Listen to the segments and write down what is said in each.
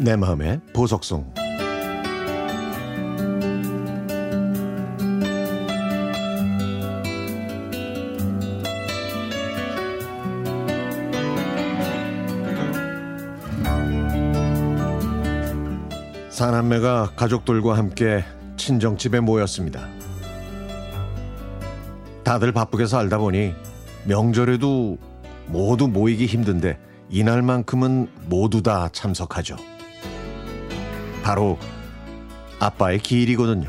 내 마음의 보석송. 사남매가 가족들과 함께 친정집에 모였습니다. 다들 바쁘게 살다 보니 명절에도 모두 모이기 힘든데 이날만큼은 모두 다 참석하죠. 바로 아빠의 기일이거든요.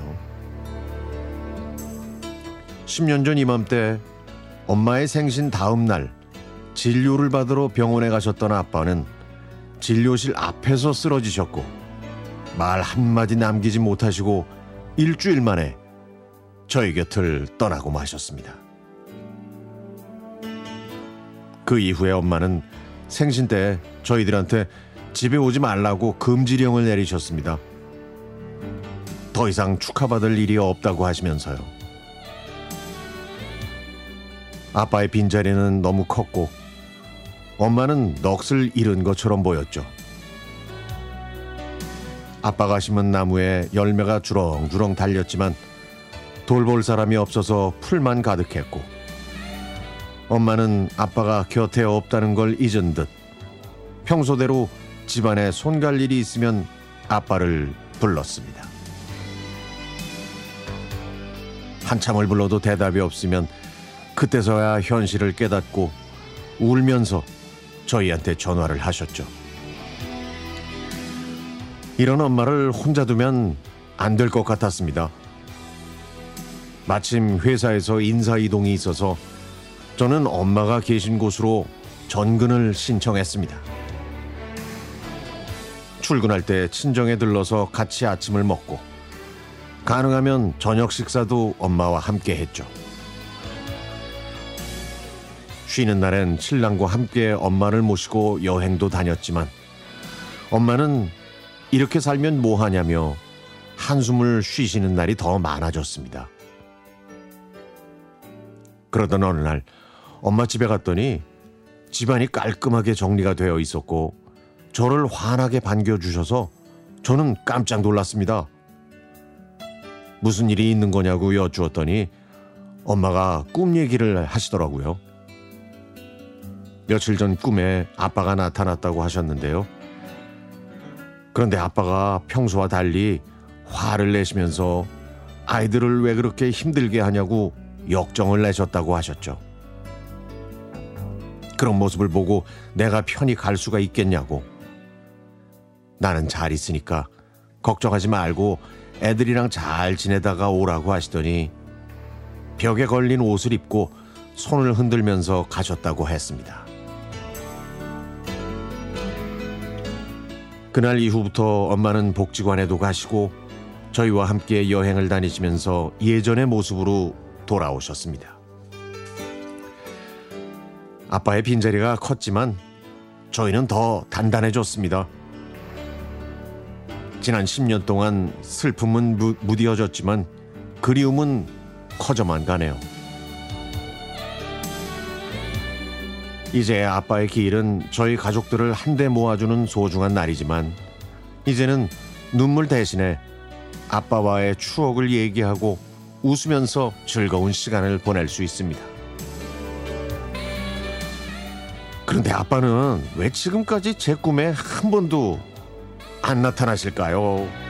10년 전 이맘때 엄마의 생신 다음 날 진료를 받으러 병원에 가셨던 아빠는 진료실 앞에서 쓰러지셨고 말 한마디 남기지 못하시고 일주일 만에 저희 곁을 떠나고 마셨습니다. 그 이후에 엄마는 생신 때 저희들한테 집에 오지 말라고 금지령을 내리셨습니다. 더 이상 축하받을 일이 없다고 하시면서요. 아빠의 빈자리는 너무 컸고 엄마는 넋을 잃은 것처럼 보였죠. 아빠가 심은 나무에 열매가 주렁주렁 달렸지만 돌볼 사람이 없어서 풀만 가득했고 엄마는 아빠가 곁에 없다는 걸 잊은 듯 평소대로 집안에 손갈 일이 있으면 아빠를 불렀습니다. 한참을 불러도 대답이 없으면 그때서야 현실을 깨닫고 울면서 저희한테 전화를 하셨죠. 이런 엄마를 혼자 두면 안 될 것 같았습니다. 마침 회사에서 인사이동이 있어서 저는 엄마가 계신 곳으로 전근을 신청했습니다. 출근할 때 친정에 들러서 같이 아침을 먹고 가능하면 저녁 식사도 엄마와 함께 했죠. 쉬는 날엔 신랑과 함께 엄마를 모시고 여행도 다녔지만 엄마는 이렇게 살면 뭐하냐며 한숨을 쉬시는 날이 더 많아졌습니다. 그러던 어느 날 엄마 집에 갔더니 집안이 깔끔하게 정리가 되어 있었고 저를 환하게 반겨주셔서 저는 깜짝 놀랐습니다. 무슨 일이 있는 거냐고 여쭈었더니 엄마가 꿈 얘기를 하시더라고요. 며칠 전 꿈에 아빠가 나타났다고 하셨는데요. 그런데 아빠가 평소와 달리 화를 내시면서 아이들을 왜 그렇게 힘들게 하냐고 역정을 내셨다고 하셨죠. 그런 모습을 보고 내가 편히 갈 수가 있겠냐고. 나는 잘 있으니까 걱정하지 말고 애들이랑 잘 지내다가 오라고 하시더니 벽에 걸린 옷을 입고 손을 흔들면서 가셨다고 했습니다. 그날 이후부터 엄마는 복지관에도 가시고 저희와 함께 여행을 다니시면서 예전의 모습으로 돌아오셨습니다. 아빠의 빈자리가 컸지만 저희는 더 단단해졌습니다. 지난 10년 동안 슬픔은 무뎌졌지만 그리움은 커져만 가네요. 이제 아빠의 기일은 저희 가족들을 한데 모아주는 소중한 날이지만 이제는 눈물 대신에 아빠와의 추억을 얘기하고 웃으면서 즐거운 시간을 보낼 수 있습니다. 그런데 아빠는 왜 지금까지 제 꿈에 한 번도 안 나타나실까요?